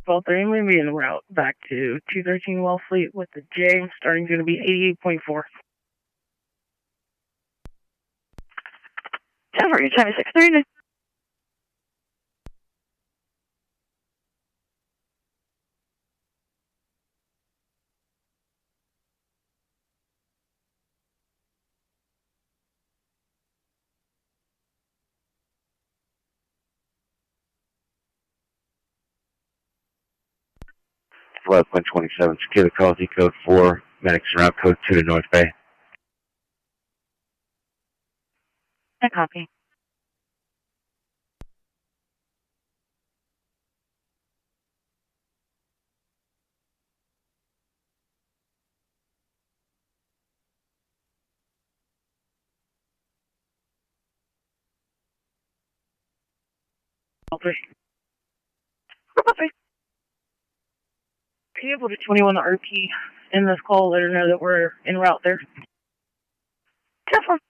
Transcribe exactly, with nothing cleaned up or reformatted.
Well, three, I'm going to be en route back to two thirteen Wellfleet with the J. Starting going to be eighty-eight point four. Denver, you seventy-six thirty. eleven point two seven, secure the call, Z code four, medics route code two to North Bay. I copy. Three. Copy. Can you able to twenty-one the R P in this call, let her know that we're en route there? ten four.